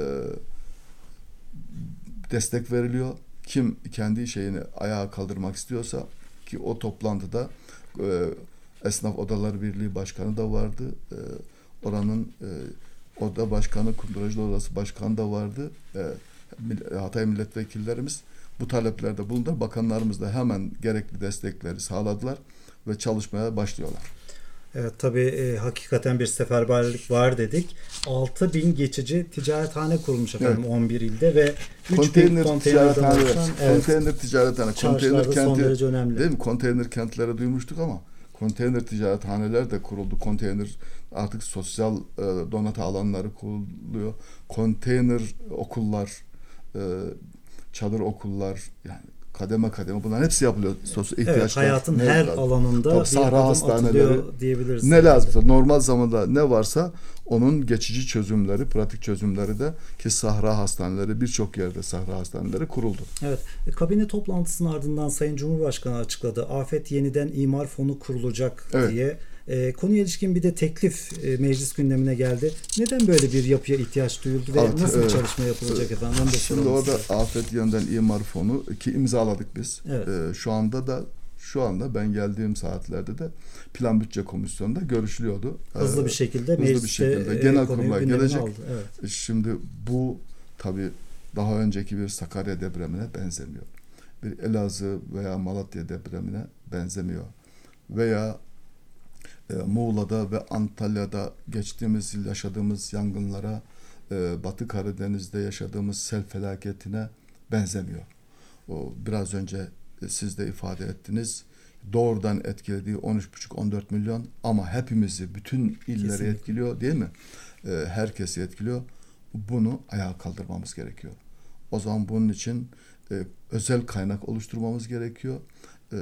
S3: destek veriliyor. Kim kendi şeyini ayağa kaldırmak istiyorsa, ki o toplantıda e, Esnaf Odaları Birliği Başkanı da vardı. E, oranın e, oda başkanı, Kunduracılar Odası Başkanı da vardı. E, Hatay milletvekillerimiz bu taleplerde bulundular. Bakanlarımız da hemen gerekli destekleri sağladılar ve çalışmaya başlıyorlar.
S2: Evet, tabii e, hakikaten bir seferberlik var dedik. altı bin geçici ticarethane kurulmuş efendim, evet. on bir ilde ve üç bin konteynerden oluşan, evet,
S3: konteyner ticarethane, konteyner kenti,
S2: derece önemli.
S3: Değil mi? Konteyner kentlere duymuştuk ama konteyner ticarethaneler de kuruldu. Konteyner artık sosyal e, donatı alanları kuruluyor. Konteyner okullar, e, çadır okullar, yani kademe kademe bunların hepsi yapılıyor. Sosyal ihtiyaçlar.
S2: Evet, hayatın her lazım? Alanında
S3: Tabii,
S2: bir
S3: sahra hastaneleri
S2: diyebiliriz.
S3: Ne lazımsa, normal zamanda ne varsa onun geçici çözümleri, pratik çözümleri de, ki sahra hastaneleri, birçok yerde sahra hastaneleri kuruldu.
S2: Evet. Kabine toplantısının ardından Sayın Cumhurbaşkanı açıkladı. Afet Yeniden İmar Fonu kurulacak, evet, diye. E, konuya ilişkin bir de teklif e, meclis gündemine geldi. Neden böyle bir yapıya ihtiyaç duyuldu ve
S3: Artı,
S2: nasıl
S3: evet,
S2: bir çalışma yapılacak
S3: evet,
S2: efendim? Onu da
S3: şimdi orada size. Afet Yeniden İmar Fonu ki imzaladık biz. Evet. E, şu anda da Şu anda ben geldiğim saatlerde de Plan Bütçe Komisyonu'nda görüşülüyordu.
S2: Hızlı bir şekilde
S3: Hızlı bir şekilde genel kurula gelecek. Evet. Şimdi bu tabii daha önceki bir Sakarya depremine benzemiyor. Bir Elazığ veya Malatya depremine benzemiyor. Veya e, Muğla'da ve Antalya'da geçtiğimiz yıl yaşadığımız yangınlara, e, Batı Karadeniz'de yaşadığımız sel felaketine benzemiyor. O biraz önce siz de ifade ettiniz. Doğrudan etkilediği on üç buçuk on dört milyon ama hepimizi, bütün illeri kesinlikle etkiliyor, değil mi? Ee, herkesi etkiliyor. Bunu ayağa kaldırmamız gerekiyor. O zaman bunun için e, özel kaynak oluşturmamız gerekiyor. E,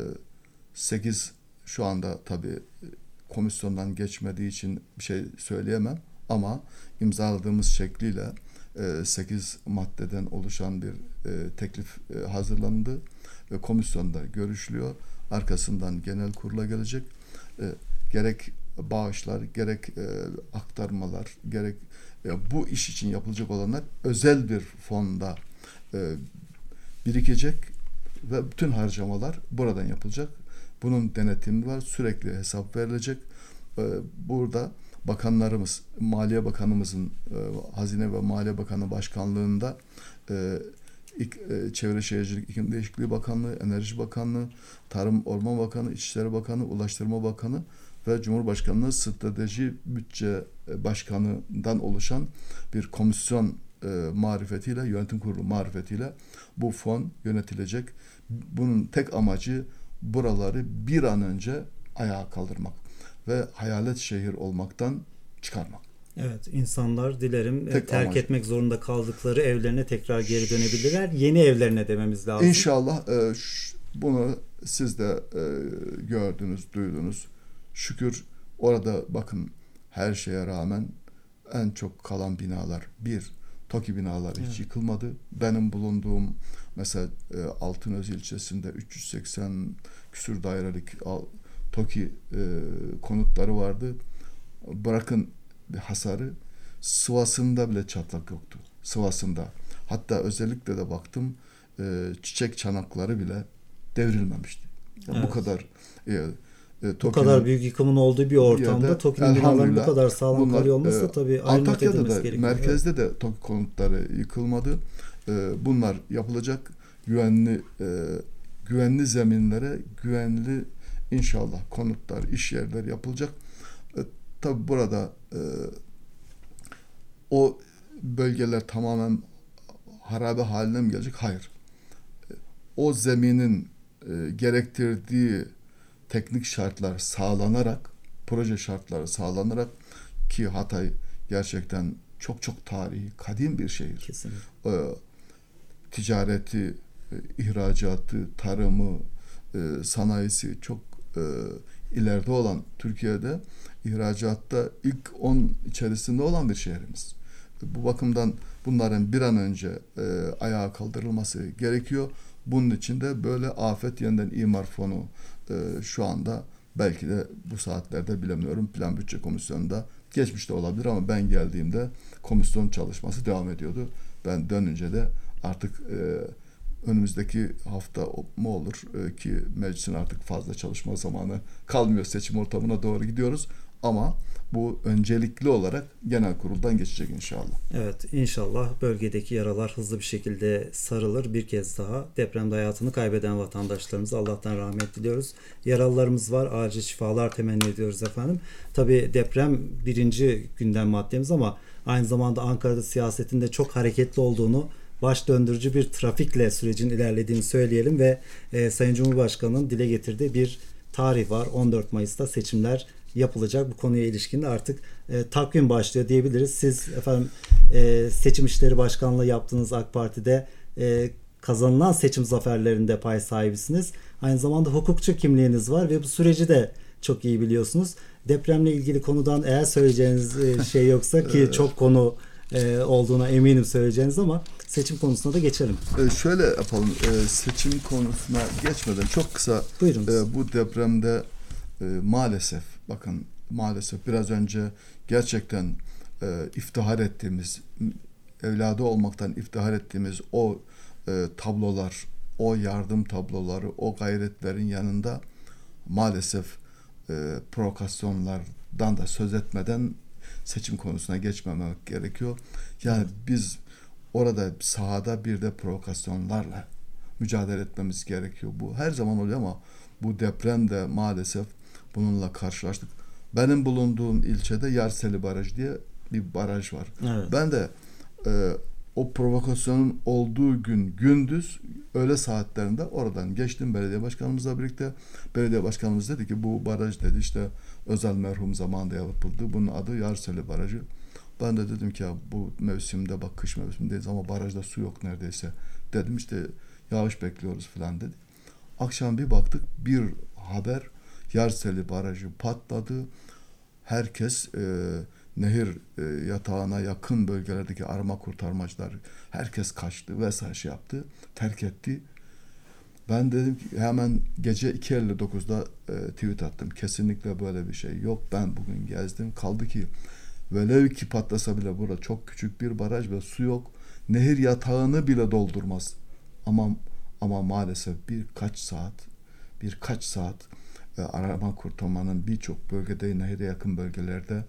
S3: sekiz şu anda tabii komisyondan geçmediği için bir şey söyleyemem ama imzaladığımız şekliyle e, sekiz maddeden oluşan bir e, teklif e, hazırlandı ve komisyonda görüşülüyor. Arkasından genel kurula gelecek. E, gerek bağışlar, gerek e, aktarmalar, gerek e, bu iş için yapılacak olanlar özel bir fonda e, birikecek ve bütün harcamalar buradan yapılacak. Bunun denetimi var. Sürekli hesap verilecek. E, burada bakanlarımız, Maliye Bakanımızın, e, Hazine ve Maliye Bakanı Başkanlığında e, Çevre Şehircilik İklim Değişikliği Bakanlığı, Enerji Bakanlığı, Tarım Orman Bakanı, İçişleri Bakanı, Ulaştırma Bakanı ve Cumhurbaşkanlığı Strateji Bütçe Başkanı'ndan oluşan bir komisyon e, marifetiyle, yönetim kurulu marifetiyle bu fon yönetilecek. Bunun tek amacı buraları bir an önce ayağa kaldırmak ve hayalet şehir olmaktan çıkarmak.
S2: Evet, insanlar dilerim tek terk amacı. etmek zorunda kaldıkları evlerine tekrar geri dönebilirler. Yeni evlerine dememiz lazım.
S3: İnşallah e, bunu siz de e, gördünüz, duydunuz. Şükür orada bakın her şeye rağmen en çok kalan binalar bir, TOKİ binaları hiç evet. yıkılmadı. Benim bulunduğum mesela e, Altınöz ilçesinde üç yüz seksen küsur dairelik TOKİ e, konutları vardı. Bırakın bir hasarı, sıvasında bile çatlak yoktu. Sıvasında. Hatta özellikle de baktım e, çiçek çanakları bile devrilmemişti. Yani evet. Bu kadar e, e,
S2: bu kadar büyük yıkımın olduğu bir ortamda TOKİ'nin binalarının bu kadar sağlam bunlar, kalıyor olması e, tabii
S3: Antakya'da da gerekiyor. Merkezde evet. de TOKİ konutları yıkılmadı. E, bunlar yapılacak. Güvenli e, güvenli zeminlere güvenli inşallah konutlar, iş yerleri yapılacak. Tabi burada e, o bölgeler tamamen harabe haline mi gelecek? Hayır. O zeminin e, gerektirdiği teknik şartlar sağlanarak, proje şartları sağlanarak, ki Hatay gerçekten çok çok tarihi, kadim bir şehir.
S2: Kesinlikle.
S3: E, ticareti, e, ihracatı, tarımı, e, sanayisi çok e, ileride olan, Türkiye'de ihracatta ilk on içerisinde olan bir şehrimiz. Bu bakımdan bunların bir an önce e, ayağa kaldırılması gerekiyor. Bunun için de böyle afet yeniden imar fonu e, şu anda belki de bu saatlerde bilemiyorum, Plan Bütçe Komisyonu'nda geçmiş de olabilir ama ben geldiğimde komisyon çalışması devam ediyordu. Ben dönünce de artık e, önümüzdeki hafta mı olur e, ki meclisin artık fazla çalışma zamanı kalmıyor. Seçim ortamına doğru gidiyoruz ama bu öncelikli olarak genel kuruldan geçecek inşallah.
S2: Evet, inşallah bölgedeki yaralar hızlı bir şekilde sarılır. Bir kez daha depremde hayatını kaybeden vatandaşlarımıza Allah'tan rahmet diliyoruz. Yaralılarımız var. Acil şifalar temenni ediyoruz efendim. Tabii deprem birinci gündem maddemiz ama aynı zamanda Ankara'da siyasetin de çok hareketli olduğunu, baş döndürücü bir trafikle sürecin ilerlediğini söyleyelim ve e, Sayın Cumhurbaşkanı'nın dile getirdiği bir tarih var. on dört Mayıs'ta seçimler yapılacak. Bu konuya ilişkin de artık e, takvim başlıyor diyebiliriz. Siz efendim e, seçim işleri başkanlığı yaptığınız AK Parti'de e, kazanılan seçim zaferlerinde pay sahibisiniz. Aynı zamanda hukukçu kimliğiniz var ve bu süreci de çok iyi biliyorsunuz. Depremle ilgili konudan eğer söyleyeceğiniz e, şey yoksa ki çok konu e, olduğuna eminim söyleyeceğiniz, ama seçim konusuna da geçelim.
S3: E, şöyle yapalım. E, seçim konusuna geçmeden çok kısa e, bu depremde e, maalesef bakın maalesef biraz önce gerçekten e, iftihar ettiğimiz, evladı olmaktan iftihar ettiğimiz o e, tablolar, o yardım tabloları, o gayretlerin yanında maalesef e, provokasyonlardan da söz etmeden seçim konusuna geçmemek gerekiyor. Yani biz orada sahada bir de provokasyonlarla mücadele etmemiz gerekiyor. Bu her zaman oluyor ama bu depremde maalesef bununla karşılaştık. Benim bulunduğum ilçede Yarseli Barajı diye bir baraj var.
S2: Evet.
S3: Ben de e, o provokasyonun olduğu gün gündüz öğle saatlerinde oradan geçtim belediye başkanımızla birlikte. Belediye başkanımız dedi ki bu baraj dedi işte özel merhum zamanında yapıldı. Bunun adı Yarseli Barajı. Ben de dedim ki ya bu mevsimde bak kış mevsimindeyiz ama barajda su yok neredeyse. Dedim işte yağış bekliyoruz falan dedi. Akşam bir baktık bir haber, Yarseli Barajı patladı. Herkes e, nehir e, yatağına yakın bölgelerdeki arama kurtarmacılar herkes kaçtı vesaire şey yaptı. Terk etti. Ben dedim ki hemen gece iki elli dokuzda e, tweet attım. Kesinlikle böyle bir şey yok. Ben bugün gezdim. Kaldı ki velev ki patlasa bile burada çok küçük bir baraj ve su yok. Nehir yatağını bile doldurmaz. Ama ama maalesef birkaç saat birkaç saat e, arama kurtarmanın birçok bölgede, nehire yakın bölgelerde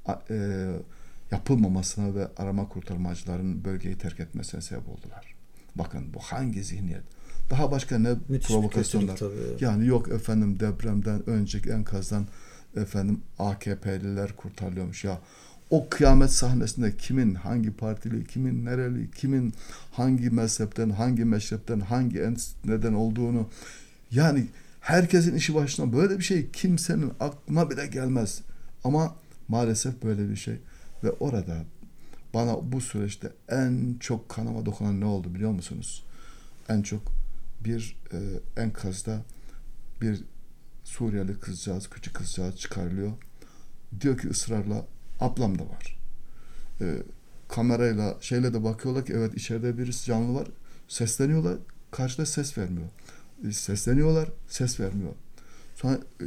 S3: e, yapılmamasına ve arama kurtarmacıların bölgeyi terk etmesine sebep oldular. Bakın bu hangi zihniyet? Daha başka ne
S2: müthiş
S3: provokasyonlar? Yani yok efendim depremden önceki enkazdan efendim A K P'liler kurtarılıyormuş ya. O kıyamet sahnesinde kimin, hangi partili, kimin nereli, kimin hangi mezhepten, hangi meşrepten, hangi neden olduğunu, yani herkesin işi başına böyle bir şey kimsenin aklına bile gelmez. Ama maalesef böyle bir şey. Ve orada bana bu süreçte en çok kanıma dokunan ne oldu biliyor musunuz? En çok bir e, enkazda bir Suriyeli kızcağız, küçük kızcağız çıkarılıyor. Diyor ki ısrarla ablam da var. E, kamerayla şeyle de bakıyorlar ki evet içeride birisi canlı var. Sesleniyorlar. Karşıda ses vermiyor. E, sesleniyorlar. Ses vermiyor. Sonra e,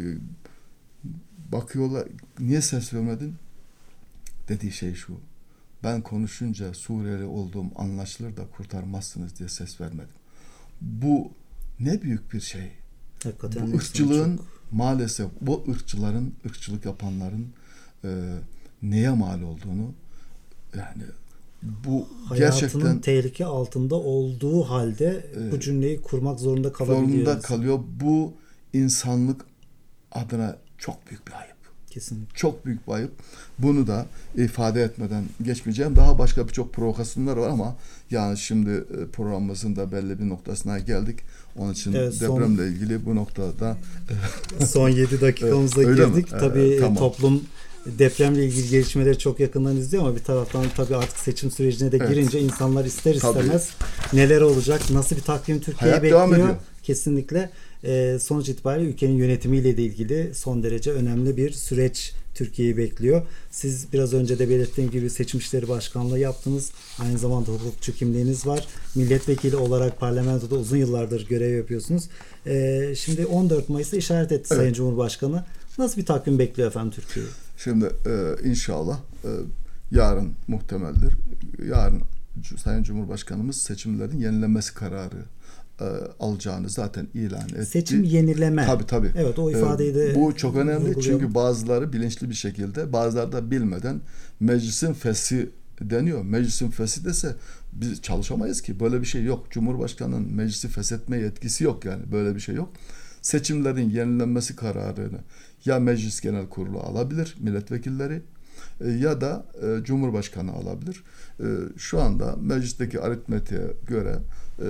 S3: bakıyorlar. Niye ses vermedin? Dediği şey şu. Ben konuşunca Suriyeli olduğum anlaşılır da kurtarmazsınız diye ses vermedim. Bu ne büyük bir şey.
S2: Hakikaten
S3: bu ırkçılığın
S2: çok...
S3: maalesef bu ırkçıların, ırkçılık yapanların e, neye mal olduğunu, yani bu
S2: hayatının
S3: gerçekten
S2: tehlike altında olduğu halde e, bu cümleyi kurmak zorunda kalabiliyoruz.
S3: Zorunda kalıyor. Bu insanlık adına çok büyük bir ayıp.
S2: Kesinlikle.
S3: Çok büyük bir ayıp. Bunu da ifade etmeden geçmeyeceğim. Daha başka birçok provokasyonlar var ama yani şimdi programımızın da belli bir noktasına geldik. Onun için evet, son, depremle ilgili bu noktada
S2: son yedi dakikamıza girdik. Mi? Tabii ee, tamam. Toplum depremle ilgili gelişmeleri çok yakından izliyor ama bir taraftan tabii artık seçim sürecine de evet. girince insanlar ister istemez tabii. neler olacak, nasıl bir takvim Türkiye'yi bekliyor. Kesinlikle e, sonuç itibariyle ülkenin yönetimiyle de ilgili son derece önemli bir süreç Türkiye'yi bekliyor. Siz biraz önce de belirttiğim gibi seçim işleri başkanlığı yaptınız. Aynı zamanda hukukçu kimliğiniz var. Milletvekili olarak parlamentoda uzun yıllardır görev yapıyorsunuz. E, şimdi on dört Mayıs'ta işaret etti evet. Sayın Cumhurbaşkanı. Nasıl bir takvim bekliyor efendim Türkiye'yi?
S3: Şimdi e, inşallah e, yarın muhtemeldir. Yarın Sayın Cumhurbaşkanımız seçimlerin yenilenmesi kararı e, alacağını zaten ilan etti.
S2: Seçim yenileme.
S3: Tabii tabii.
S2: Evet, o ifadeyi de
S3: e, bu çok önemli çünkü bazıları bilinçli bir şekilde, bazıları da bilmeden meclisin feshi deniyor. Meclisin feshi dese biz çalışamayız ki. Böyle bir şey yok. Cumhurbaşkanının meclisi feshetme yetkisi yok yani. Böyle bir şey yok. Seçimlerin yenilenmesi kararını ya Meclis Genel Kurulu alabilir, milletvekilleri ya da e, Cumhurbaşkanı alabilir. E, şu anda meclisteki aritmetiğe göre e,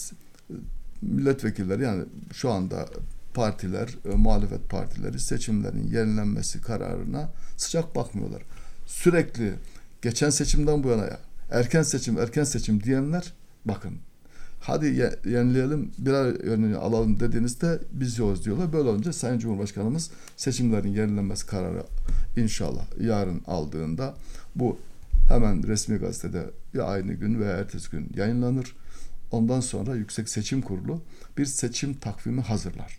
S3: milletvekilleri yani şu anda partiler, e, muhalefet partileri seçimlerin yenilenmesi kararına sıcak bakmıyorlar. Sürekli geçen seçimden bu yana ya, erken seçim, erken seçim diyenler bakın hadi yenileyelim, birer yönünü alalım dediğinizde biz yokuz diyorlar. Böyle olunca Sayın Cumhurbaşkanımız seçimlerin yenilenmesi kararı inşallah yarın aldığında bu hemen resmi gazetede ya aynı gün veya ertesi gün yayınlanır. Ondan sonra Yüksek Seçim Kurulu bir seçim takvimi hazırlar.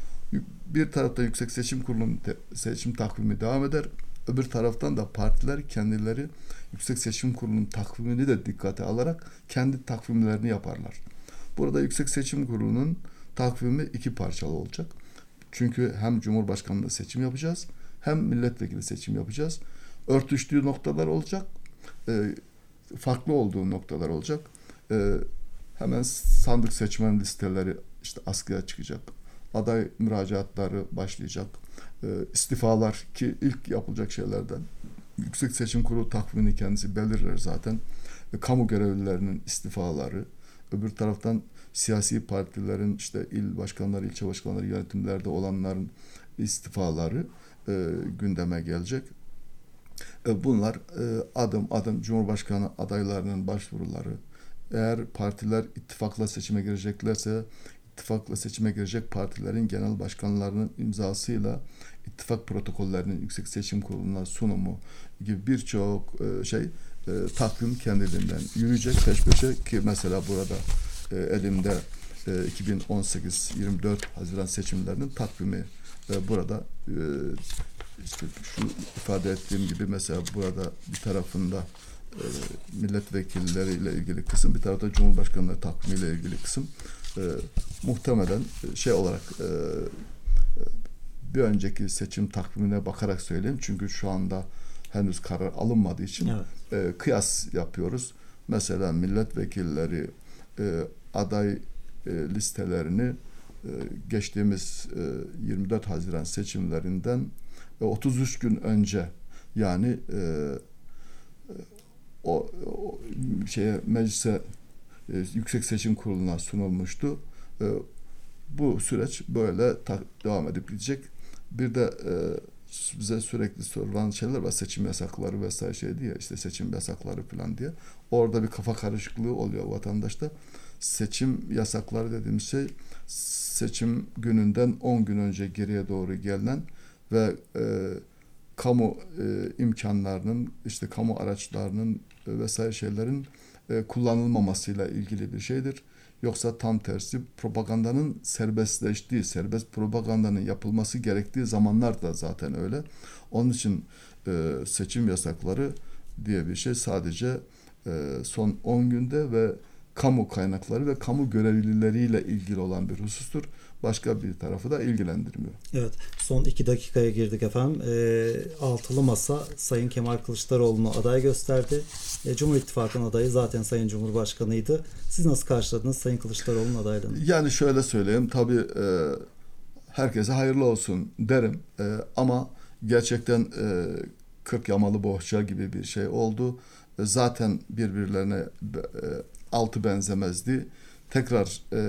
S3: Bir tarafta Yüksek Seçim Kurulu'nun seçim takvimi devam eder. Öbür taraftan da partiler kendileri Yüksek Seçim Kurulu'nun takvimini de dikkate alarak kendi takvimlerini yaparlar. Burada Yüksek Seçim Kurulu'nun takvimi iki parçalı olacak. Çünkü hem Cumhurbaşkanlığı seçim yapacağız, hem milletvekili seçim yapacağız. Örtüştüğü noktalar olacak, e, farklı olduğu noktalar olacak. E, hemen sandık seçmen listeleri işte askıya çıkacak. Aday müracaatları başlayacak. E, istifalar ki ilk yapılacak şeylerden. Yüksek Seçim Kurulu takvimini kendisi belirler zaten. E, kamu görevlilerinin istifaları, öbür taraftan siyasi partilerin işte il başkanları, ilçe başkanları, yönetimlerde olanların istifaları e, gündeme gelecek. E, bunlar e, adım adım Cumhurbaşkanı adaylarının başvuruları. Eğer partiler ittifakla seçime gireceklerse ittifakla seçime girecek partilerin genel başkanlarının imzasıyla ittifak protokollerinin Yüksek Seçim Kurulu'na sunumu gibi birçok e, şey e, takvim kendiliğinden yürüyecek peş peşe ki mesela burada e, elimde e, iki bin on sekiz yirmi dört Haziran seçimlerinin takvimi e, burada e, işte şu ifade ettiğim gibi mesela burada bir tarafında e, milletvekilleriyle ilgili kısım, bir tarafta Cumhurbaşkanlığı takvimiyle ilgili kısım. E, muhtemelen şey olarak e, bir önceki seçim takvimine bakarak söyleyeyim. Çünkü şu anda henüz karar alınmadığı için evet. e, kıyas yapıyoruz. Mesela milletvekilleri e, aday e, listelerini e, geçtiğimiz e, yirmi dört Haziran seçimlerinden e, otuz üç gün önce yani e, o, o şeye meclise e, Yüksek Seçim Kurulu'na sunulmuştu. E, bu süreç böyle ta- devam edip gidecek. Bir de e, bize sürekli sorulan şeyler var. Seçim yasakları vesaire şey diye, işte seçim yasakları falan diye. Orada bir kafa karışıklığı oluyor vatandaşta. Seçim yasakları dediğimiz şey seçim gününden on gün önce geriye doğru gelinen ve e, kamu e, imkanlarının, işte kamu araçlarının e, vesaire şeylerin e, kullanılmamasıyla ilgili bir şeydir. Yoksa tam tersi propagandanın serbestleştiği, serbest propagandanın yapılması gerektiği zamanlar da zaten öyle. Onun için e, seçim yasakları diye bir şey sadece e, son on günde ve kamu kaynakları ve kamu görevlileriyle ilgili olan bir husustur. Başka bir tarafı da ilgilendirmiyor.
S2: Evet, son iki dakikaya girdik efendim. E, altılı masa Sayın Kemal Kılıçdaroğlu'nu aday gösterdi. E, Cumhur İttifakı'nın adayı zaten Sayın Cumhurbaşkanı'ydı. Siz nasıl karşıladınız Sayın Kılıçdaroğlu'nun adaylığını?
S3: Yani şöyle söyleyeyim, tabii e, herkese hayırlı olsun derim. E, ama Gerçekten e, kırk yamalı bohça gibi bir şey oldu. E, zaten birbirlerine e, altı benzemezdi. Tekrar e,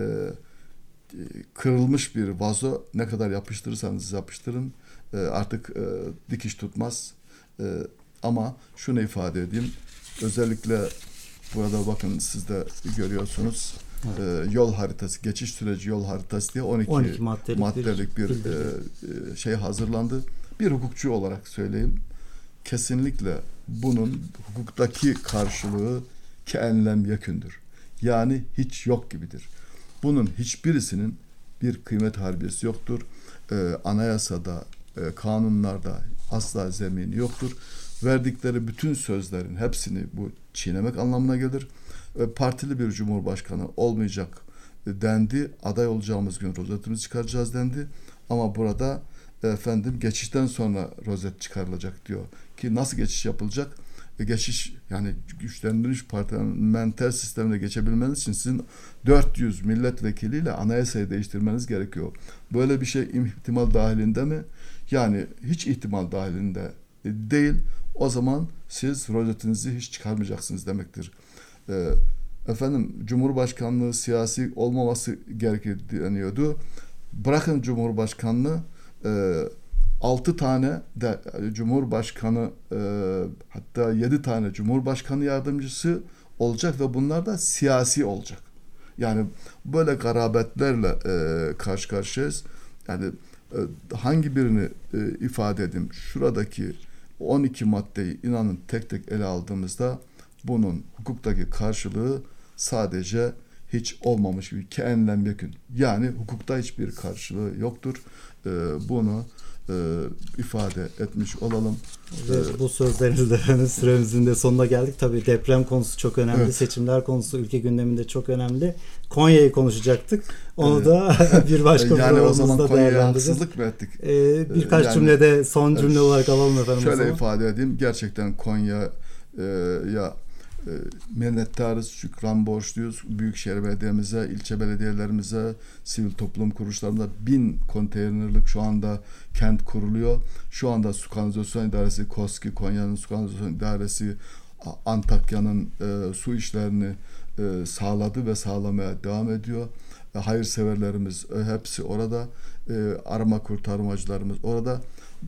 S3: kırılmış bir vazo, ne kadar yapıştırırsanız yapıştırın e, artık e, dikiş tutmaz. E, ama şunu ifade edeyim. Özellikle burada bakın siz de görüyorsunuz. Evet. E, yol haritası, geçiş süreci yol haritası diye on iki,
S2: on iki maddelik,
S3: maddelik bir, bir e, şey hazırlandı. Bir hukukçu olarak söyleyeyim. Kesinlikle bunun hukuktaki karşılığı ke'enlem yekündür. Yani hiç yok gibidir. Bunun hiçbirisinin bir kıymet harbiyesi yoktur. Ee, anayasada, e, kanunlarda asla zemini yoktur. Verdikleri bütün sözlerin hepsini bu çiğnemek anlamına gelir. E, partili bir cumhurbaşkanı olmayacak e, dendi. Aday olacağımız gün rozetimizi çıkaracağız dendi. Ama burada e, efendim geçişten sonra rozet çıkarılacak diyor. Ki nasıl geçiş yapılacak? Geçiş, yani güçlendirilmiş parlamenter sistemine geçebilmeniz için sizin dört yüz milletvekiliyle anayasayı değiştirmeniz gerekiyor. Böyle bir şey ihtimal dahilinde mi? Yani hiç ihtimal dahilinde değil. O zaman siz rozetinizi hiç çıkarmayacaksınız demektir. Ee, efendim Cumhurbaşkanlığı siyasi olmaması gerekir deniyordu. Bırakın Cumhurbaşkanlığı, e, altı tane de Cumhurbaşkanı, e, hatta yedi tane Cumhurbaşkanı yardımcısı olacak ve bunlar da siyasi olacak. Yani böyle garabetlerle e, karşı karşıyayız. Yani e, hangi birini e, ifade edeyim? Şuradaki on iki maddeyi inanın tek tek ele aldığımızda bunun hukuktaki karşılığı sadece hiç olmamış gibi ke'enlem yekün. Yani hukukta hiçbir karşılığı yoktur. E, bunu e, ifade etmiş olalım.
S2: Ve bu sözlerinizle süremizin de sonuna geldik. Tabii deprem konusu çok önemli. Evet. Seçimler konusu ülke gündeminde çok önemli. Konya'yı konuşacaktık. Onu evet. da bir başka yani programımızda değerlendireceğiz.
S3: Haksızlık mı ettik?
S2: Ee, birkaç yani, cümlede son cümle e, olarak alalım efendim.
S3: Şöyle ifade edeyim. Gerçekten Konya e, ya E, minnettarız, şükran borçluyuz. Büyükşehir Belediye'mize, ilçe belediyelerimize, sivil toplum kuruluşlarımıza bin konteynerlik şu anda kent kuruluyor. Şu anda su kanalizasyon idaresi, KOSKİ, Konya'nın su kanalizasyon idaresi, Antakya'nın e, su işlerini e, sağladı ve sağlamaya devam ediyor. E, hayırseverlerimiz e, hepsi orada. E, arama kurtarmacılarımız orada.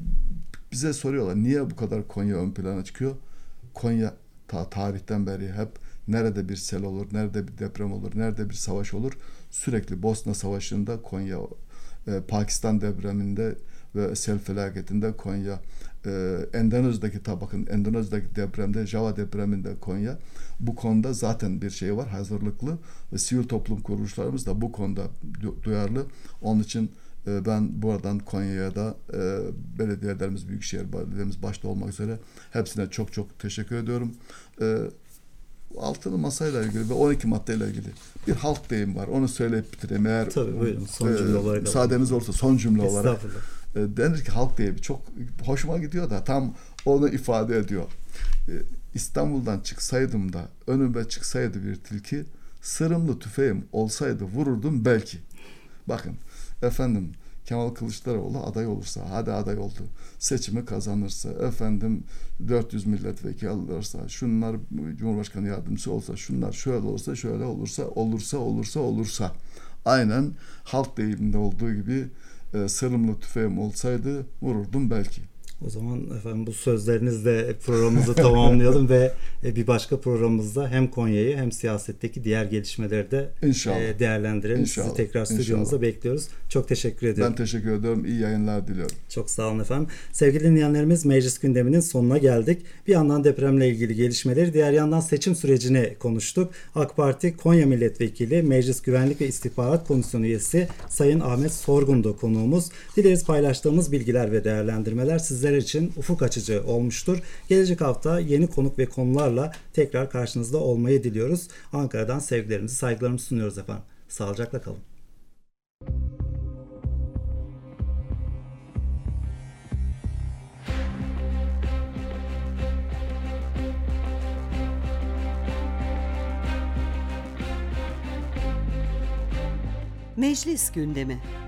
S3: Bize soruyorlar, niye bu kadar Konya ön plana çıkıyor? Konya ta tarihten beri hep nerede bir sel olur, nerede bir deprem olur, nerede bir savaş olur. Sürekli Bosna Savaşı'nda Konya, e, Pakistan depreminde ve sel felaketinde Konya, e, Endonezya'daki tabakın, Endonezya'daki depremde, Java depreminde Konya. Bu konuda zaten bir şey var, hazırlıklı ve sivil toplum kuruluşlarımız da bu konuda du- duyarlı. Onun için e, ben buradan Konya'ya da e, belediyelerimiz, büyükşehir belediyelerimiz başta olmak üzere hepsine çok çok teşekkür ediyorum. E, altılı masayla ilgili ve on iki maddeyle ilgili bir halk deyim var. Onu söyleyip bitireyim. Eğer
S2: Tabii buyurun, son cümle
S3: e,
S2: olarak.
S3: Müsaadeniz olursa son cümle olarak. E, denir ki halk deyimi çok hoşuma gidiyor da tam onu ifade ediyor. E, İstanbul'dan çıksaydım da önüme çıksaydı bir tilki, sırımlı tüfeğim olsaydı vururdum belki. Bakın efendim, Kemal Kılıçdaroğlu aday olursa, hadi aday oldu, seçimi kazanırsa, efendim dört yüz milletvekili alırsa, şunlar Cumhurbaşkanı yardımcısı olsa, şunlar şöyle olursa, şöyle olursa, olursa, olursa, olursa. Aynen halk deyiminde olduğu gibi e, sırımlı tüfeğim olsaydı vururdum belki.
S2: O zaman efendim bu sözlerinizle programımızı tamamlayalım ve bir başka programımızda hem Konya'yı hem siyasetteki diğer gelişmeleri de İnşallah. değerlendirelim. İnşallah. Sizi tekrar stüdyomuza bekliyoruz. Çok teşekkür ediyorum.
S3: Ben teşekkür ediyorum. İyi yayınlar diliyorum.
S2: Çok sağ olun efendim. Sevgili dinleyenlerimiz, meclis gündeminin sonuna geldik. Bir yandan depremle ilgili gelişmeleri, diğer yandan seçim sürecini konuştuk. AK Parti Konya Milletvekili, Meclis Güvenlik ve İstihbarat Komisyonu üyesi Sayın Ahmet Sorgun'du konuğumuz. Dileriz paylaştığımız bilgiler ve değerlendirmeler sizler için ufuk açıcı olmuştur. Gelecek hafta yeni konuk ve konularla tekrar karşınızda olmayı diliyoruz. Ankara'dan sevgilerimizi, saygılarımızı sunuyoruz efendim. Sağlıcakla kalın.
S1: Meclis gündemi.